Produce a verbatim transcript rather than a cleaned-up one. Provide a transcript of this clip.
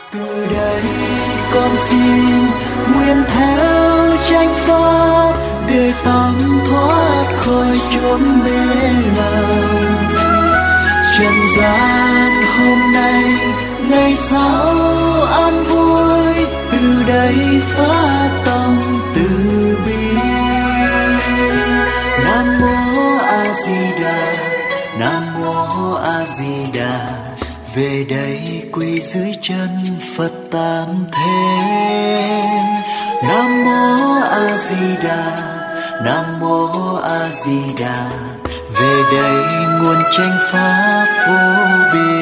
Từ đây con xin nguyện theo chánh pháp để tâm thoát khỏi chốn mê lầm. Trần gian hôm nay ngày sau an vui, từ đây phát tâm từ bi. Nam mô A Di Đà, Nam mô A Di Đà. Về đây quỳ dưới chân Phật Tam Thế. Nam mô A Di Đà, Nam mô A Di Đà. Về đây nguồn chánh pháp vô biên.